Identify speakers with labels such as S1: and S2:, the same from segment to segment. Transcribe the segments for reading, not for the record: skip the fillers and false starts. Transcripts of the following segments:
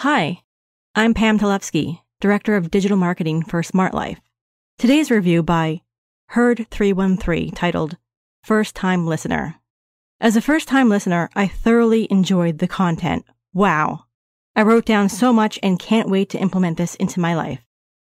S1: Hi, I'm Pam Talevsky, Director of Digital Marketing for Smart Life. Today's review by Herd313 titled First Time Listener. As a first-time listener, I thoroughly enjoyed the content. Wow. I wrote down so much and can't wait to implement this into my life.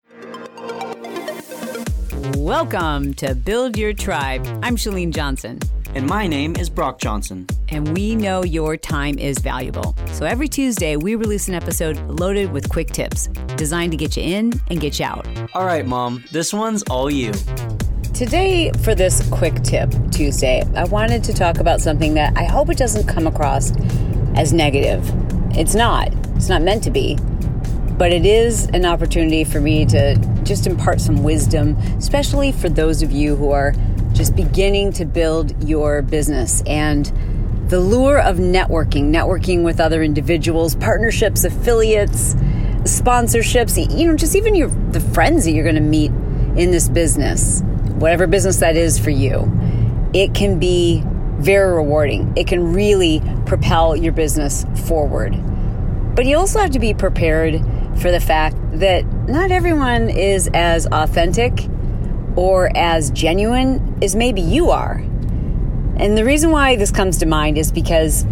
S2: Welcome to Build Your Tribe. I'm Chalene Johnson.
S3: And my name is Brock Johnson.
S2: And we know your time is valuable. So every Tuesday, we release an episode loaded with quick tips, designed to get you in and get you out.
S3: All right, Mom, this one's all you.
S2: Today, for this Quick Tip Tuesday, I wanted to talk about something that I hope it doesn't come across as negative. It's not meant to be. But it is an opportunity for me to just impart some wisdom, especially for those of you who are just beginning to build your business. And the lure of networking with other individuals, partnerships, affiliates, sponsorships, just even the friends that you're going to meet in this business, whatever business that is for you, it can be very rewarding. It can really propel your business forward. But you also have to be prepared for the fact that not everyone is as authentic or as genuine as maybe you are. And the reason why this comes to mind is because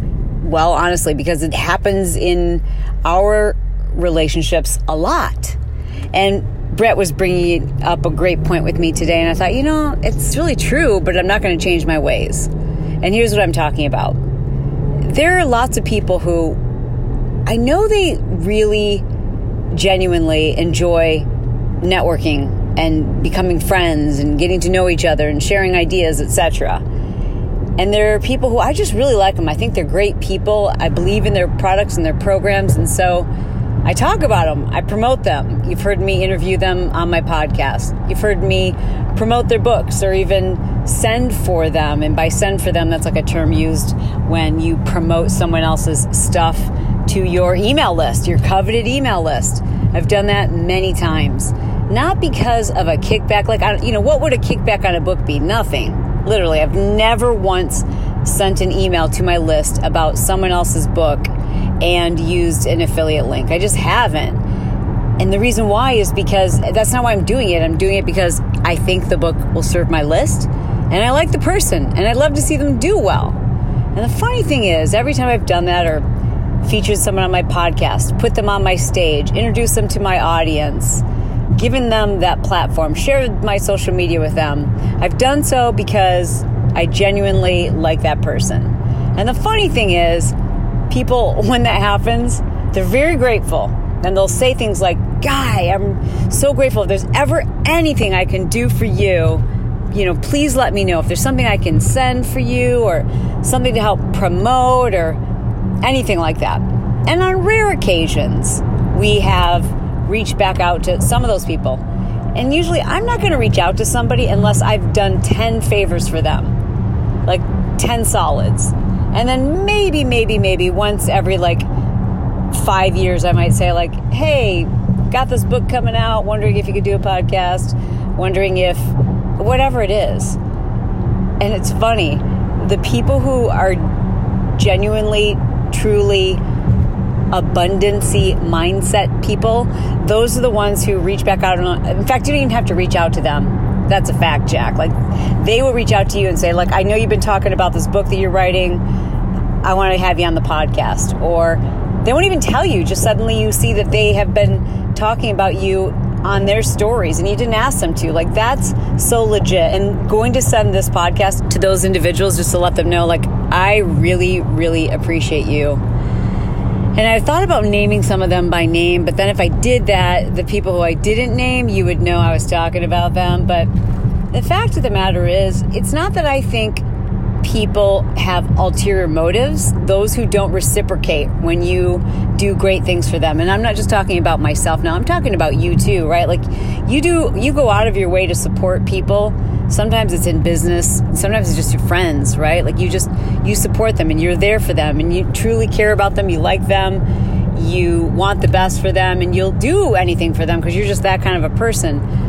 S2: it happens in our relationships a lot. And Brett was bringing up a great point with me today, and I thought, it's really true, but I'm not going to change my ways. And here's what I'm talking about. There are lots of people who I know they really genuinely enjoy networking and becoming friends and getting to know each other and sharing ideas, etc. And there are people who I just really like them. I think they're great people. I believe in their products and their programs. And so I talk about them. I promote them. You've heard me interview them on my podcast. You've heard me promote their books or even send for them. And by send for them, that's like a term used when you promote someone else's stuff to your email list, your coveted email list. I've done that many times. Not because of a kickback. What would a kickback on a book be? Nothing. Literally, I've never once sent an email to my list about someone else's book and used an affiliate link. I just haven't. And the reason why is because that's not why I'm doing it. I'm doing it because I think the book will serve my list and I like the person and I'd love to see them do well. And the funny thing is, every time I've done that or featured someone on my podcast, put them on my stage, introduced them to my audience, given them that platform, shared my social media with them, I've done so because I genuinely like that person. And the funny thing is, people, when that happens, they're very grateful. And they'll say things like, Guy, I'm so grateful. If there's ever anything I can do for you, please let me know. If there's something I can send for you or something to help promote or anything like that. And on rare occasions, we have reached back out to some of those people. And usually I'm not going to reach out to somebody unless I've done 10 favors for them, like 10 solids. And then maybe once every 5 years, I might say hey, got this book coming out, wondering if you could do a podcast, wondering if whatever it is. And it's funny, the people who are genuinely, truly abundancy mindset people, those are the ones who reach back out. In fact, you don't even have to reach out to them. That's a fact, Jack. They will reach out to you and say, I know you've been talking about this book that you're writing. I want to have you on the podcast. Or they won't even tell you. Just suddenly you see that they have been talking about you on their stories and you didn't ask them to. That's so legit. And going to send this podcast to those individuals just to let them know, I really, really appreciate you. And I thought about naming some of them by name, but then if I did that, the people who I didn't name, you would know I was talking about them. But the fact of the matter is, it's not that I think people have ulterior motives, those who don't reciprocate when you do great things for them. And I'm not just talking about myself now, I'm talking about you too, right? You go out of your way to support people. Sometimes it's in business, sometimes it's just your friends, right? You support them and you're there for them and you truly care about them, you like them, you want the best for them, and you'll do anything for them because you're just that kind of a person.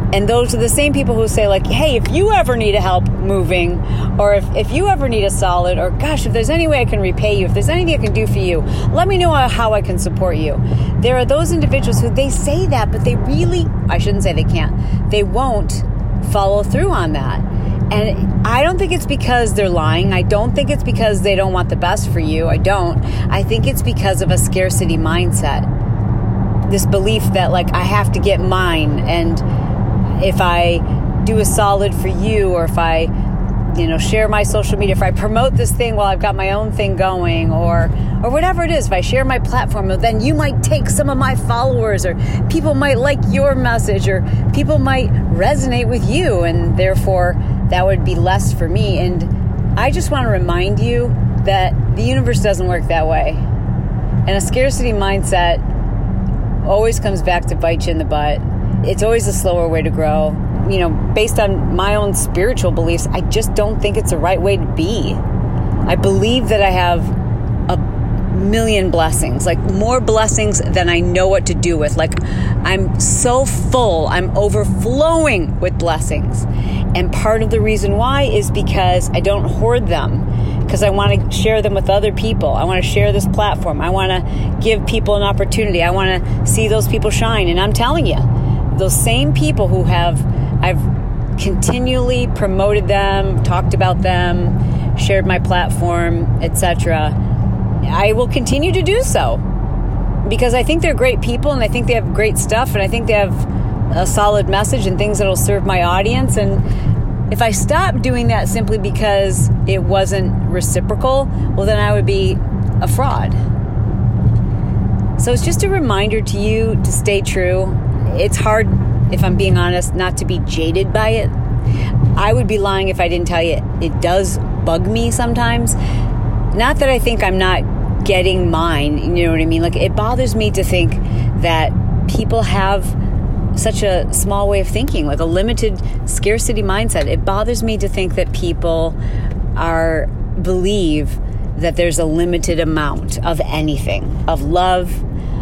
S2: And those are the same people who say like, hey, if you ever need help moving, or if you ever need a solid, or gosh, if there's any way I can repay you, if there's anything I can do for you, let me know how I can support you. There are those individuals who they say that, but they really, I shouldn't say they can't, they won't follow through on that. And I don't think it's because they're lying. I don't think it's because they don't want the best for you. I don't. I think it's because of a scarcity mindset. This belief that like I have to get mine, and if I do a solid for you, or if I, share my social media, if I promote this thing while I've got my own thing going, or whatever it is, if I share my platform, then you might take some of my followers, or people might like your message, or people might resonate with you, and therefore that would be less for me. And I just want to remind you that the universe doesn't work that way. And a scarcity mindset always comes back to bite you in the butt. It's always a slower way to grow. Based on my own spiritual beliefs, I just don't think it's the right way to be. I believe that I have a million blessings, like more blessings than I know what to do with. Like I'm so full, I'm overflowing with blessings. And part of the reason why is because I don't hoard them, because I want to share them with other people. I want to share this platform. I want to give people an opportunity. I want to see those people shine. And I'm telling you, those same people who I've continually promoted them, talked about them, shared my platform, etc., I will continue to do so because I think they're great people, and I think they have great stuff, and I think they have a solid message and things that will serve my audience. And if I stopped doing that simply because it wasn't reciprocal, well, then I would be a fraud. So it's just a reminder to you to stay true. It's hard, if I'm being honest, not to be jaded by it. I would be lying if I didn't tell you it does bug me sometimes. Not that I think I'm not getting mine, you know what I mean? Like, it bothers me to think that people have such a small way of thinking, like a limited scarcity mindset. It bothers me to think that people believe that there's a limited amount of anything, of love,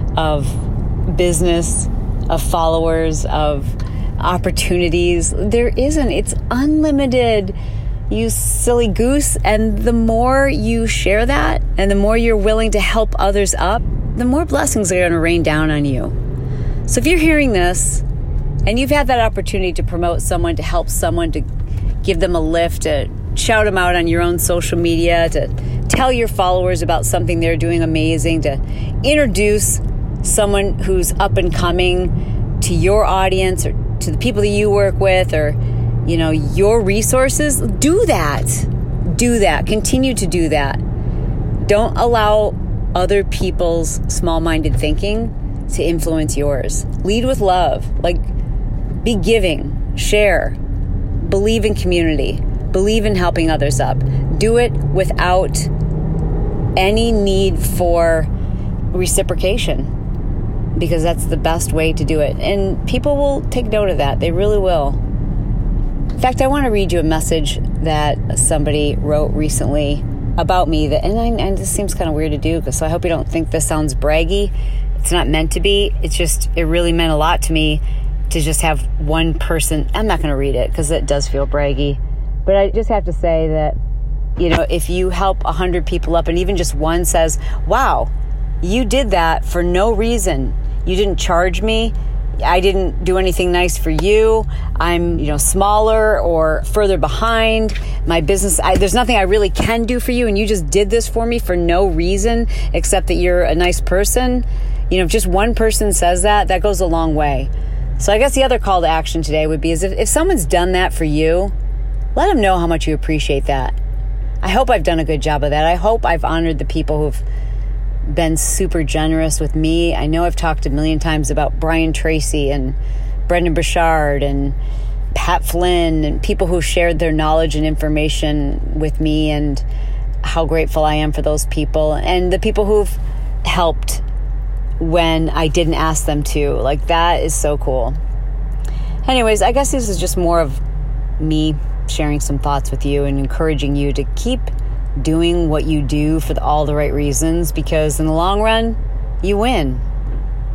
S2: of business, of followers, of opportunities. There isn't. It's unlimited, you silly goose. And the more you share that, and the more you're willing to help others up, the more blessings are going to rain down on you. So if you're hearing this and you've had that opportunity to promote someone, to help someone, to give them a lift, to shout them out on your own social media, to tell your followers about something they're doing amazing, to introduce someone who's up and coming to your audience, or to the people that you work with, or your resources, do that. Continue to do that. Don't allow other people's small-minded thinking to influence yours. Lead with love. Like, be giving, share, believe in community, believe in helping others up. Do it without any need for reciprocation, because that's the best way to do it. And people will take note of that. They really will. In fact, I want to read you a message that somebody wrote recently about me, and this seems kind of weird to do, so I hope you don't think this sounds braggy. It's not meant to be. It really meant a lot to me to just have one person. I'm not going to read it because it does feel braggy, but I just have to say that, if you help 100 people up and even just one says, wow, you did that for no reason. You didn't charge me. I didn't do anything nice for you. I'm, smaller or further behind my business. There's nothing I really can do for you, and you just did this for me for no reason except that you're a nice person. If just one person says that goes a long way. So I guess the other call to action today would be if someone's done that for you, let them know how much you appreciate that. I hope I've done a good job of that. I hope I've honored the people who've been super generous with me. I know I've talked a million times about Brian Tracy and Brendan Burchard and Pat Flynn and people who shared their knowledge and information with me, and how grateful I am for those people, and the people who've helped when I didn't ask them to. Like, that is so cool. Anyways, I guess this is just more of me sharing some thoughts with you and encouraging you to keep doing what you do for all the right reasons, because in the long run, you win.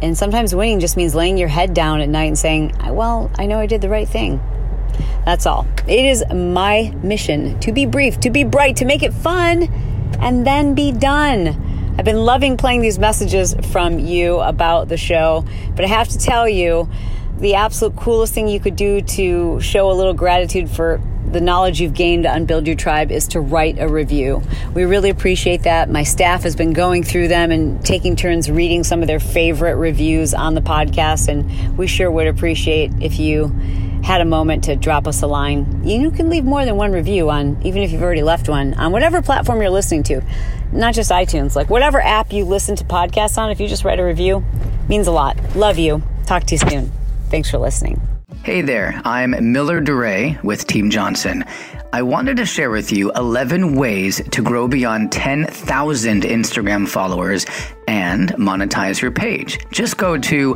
S2: And sometimes winning just means laying your head down at night and saying, well, I know I did the right thing. That's all. It is my mission to be brief, to be bright, to make it fun, and then be done. I've been loving playing these messages from you about the show, but I have to tell you, the absolute coolest thing you could do to show a little gratitude for the knowledge you've gained to Unbuild Your Tribe is to write a review. We really appreciate that. My staff has been going through them and taking turns reading some of their favorite reviews on the podcast, and we sure would appreciate if you had a moment to drop us a line. You can leave more than one review on, even if you've already left one, on whatever platform you're listening to, not just iTunes, like whatever app you listen to podcasts on. If you just write a review, means a lot. Love you. Talk to you soon. Thanks for listening.
S4: Hey there, I'm Miller DeRay with Team Johnson. I wanted to share with you 11 ways to grow beyond 10,000 Instagram followers and monetize your page. Just go to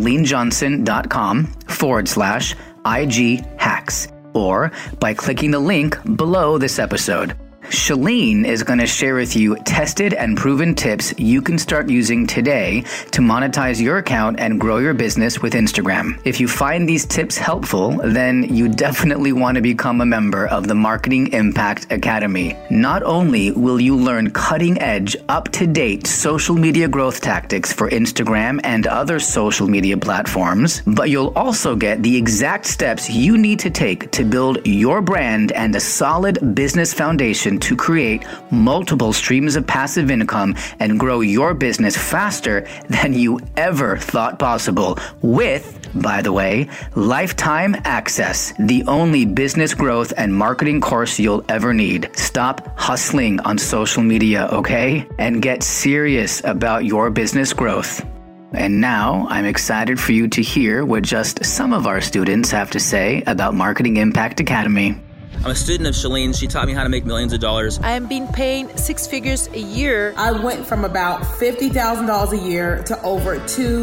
S4: ChaleneJohnson.com/IG hacks or by clicking the link below this episode. Chalene is going to share with you tested and proven tips you can start using today to monetize your account and grow your business with Instagram. If you find these tips helpful, then you definitely want to become a member of the Marketing Impact Academy. Not only will you learn cutting-edge, up-to-date social media growth tactics for Instagram and other social media platforms, but you'll also get the exact steps you need to take to build your brand and a solid business foundation to create multiple streams of passive income and grow your business faster than you ever thought possible with, by the way, lifetime access, the only business growth and marketing course you'll ever need. Stop hustling on social media, okay? And get serious about your business growth. And now I'm excited for you to hear what just some of our students have to say about Marketing Impact Academy.
S5: I'm a student of Chalene. She taught me how to make millions of dollars.
S6: I am being paid 6 figures a year.
S7: I went from about $50,000 a year to over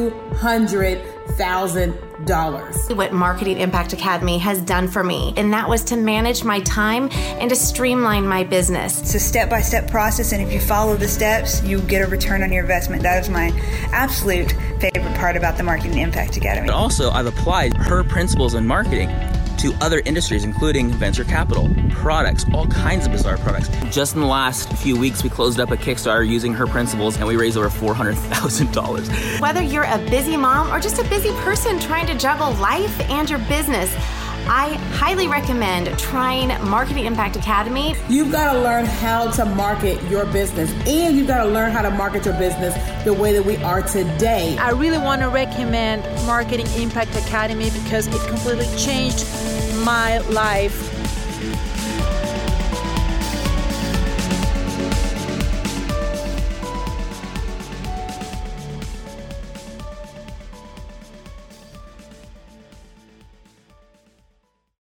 S7: $200,000.
S8: What Marketing Impact Academy has done for me, and that was to manage my time and to streamline my business.
S9: It's a step-by-step process, and if you follow the steps, you get a return on your investment. That is my absolute favorite part about the Marketing Impact Academy.
S5: But also, I've applied her principles in marketing to other industries, including venture capital, products, all kinds of bizarre products. Just in the last few weeks, we closed up a Kickstarter using her principles, and we raised over $400,000.
S8: Whether you're a busy mom or just a busy person trying to juggle life and your business, I highly recommend trying Marketing Impact Academy.
S7: You've got to learn how to market your business, and you've got to learn how to market your business the way that we are today.
S6: I really want to recommend Marketing Impact Academy because it completely changed my life.